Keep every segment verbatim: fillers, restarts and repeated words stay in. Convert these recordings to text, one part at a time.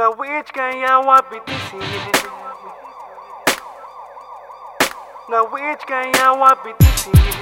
Now which can ya what be this year? Now which can ya what be this year?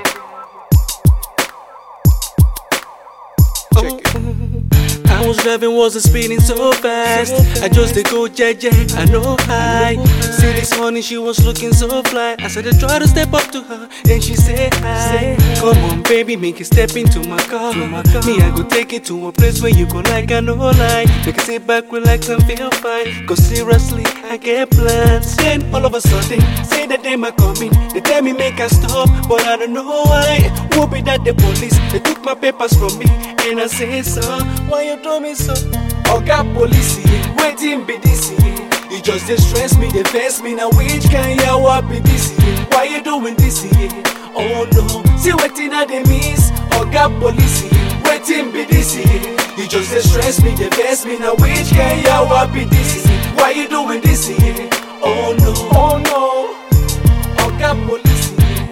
Check it. I was driving, wasn't speeding so fast. I just did go J J, I know hi. See this morning she was looking so fly. I said I try to step up to her, then she said hi. Come on baby, make it step into my car. Me I go take it to a place where you go like I know lie. Make it sit back, relax and feel fine. Cause seriously, I get plans. Then all of a sudden, say that they might coming. They tell me make I stop, but I don't know why. Who be that the police? They took my papers from me, and I say so. Why you do me so? Oga police, waiting be this year. You just dey stress me, they face me. Now which can ya what be this year? Why you doing this year? Oh no, see waiting I dey miss. Oga police, waiting be this year. You just dey stress me, they face me. Now which can ya what be this year? Why you doing this year? Oh no, oh no, Oga police.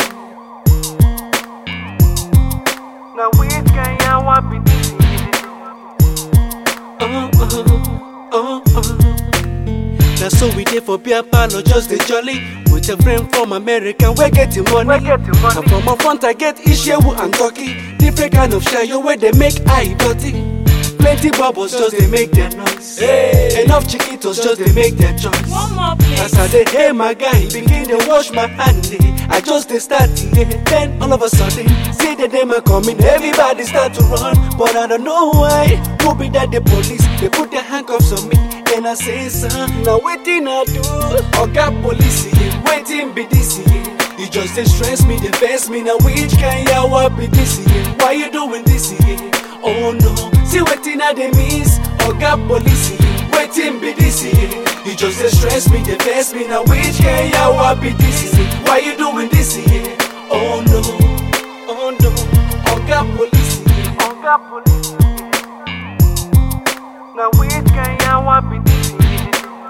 Now which can ya what be this year? Oh, oh, oh, oh. Now so we did for beer parlor, just the jolly. With a friend from America, we're getting money. We're getting money. And from my front I get Ishewu and Turkey. Different kind of shayo where they make eye dirty. Plenty bubbles just they make their noise. Hey. Enough chiquitos just they make their choice. One more please. As I dey hey my guy, begin to wash my hand. eh. I just dey start yeah. Then all of a sudden, see the dem are coming. Everybody start to run, but I don't know why. Who be that the police? They put their handcuffs on me. Then I say son, now waiting I do. Oga police, waiting be this year. You just dey stress me, they face me. Now which can ya what be this year? Why you doing this year? Oh no, see waiting I dey miss. Oga police, waiting be this year. You just dey stress me, they face me. Now which can ya what be this year? Why you doing this year? Oh no, oh no, Oga police, Oga police. Now which can ya what be this year?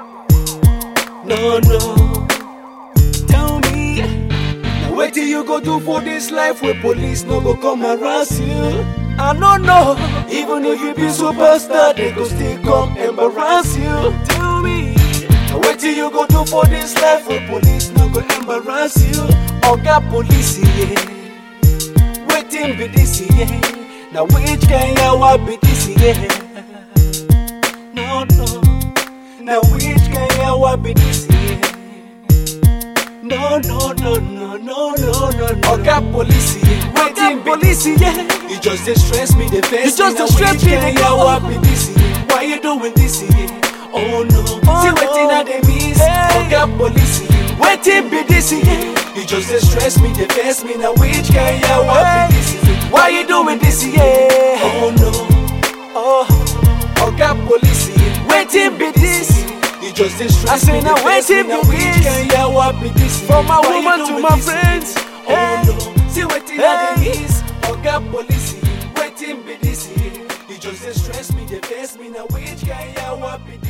no no. Tell me, now what you go do for this life where police no go come harass you? I don't know. Even if you be superstar, they go still come embarrass you. Tell me, now what you go do for this life where police no go embarrass you? Oga police, yeah. Waiting be this year. Now which can ya what be this year? No no. Now which can ya what be this year? No no no no no no no. Oga police, yeah. Waiting be police, yeah. you just dey stress me, they face You just me. dey stress me, they Now go. what be this year? Why you doing this year? Oh no, Oh, see no. waiting I dey miss. Hey. Oga police, yeah. Waiting be this year. You just dey stress me, they face me. Now which can ya what Hey. be this year? Why you doing this year? Oh no, Oh, Oga police, yeah. waiting be this. You just dey stress I say me, now they face me. waiting Now be which this. can ya what be this year? From my Why you woman to doing my this year? friends. Oh Hey. no, see waiting I dey Hey. miss. Oga police, waiting be this year. You just dey stress me, they face me. Now which can ya what be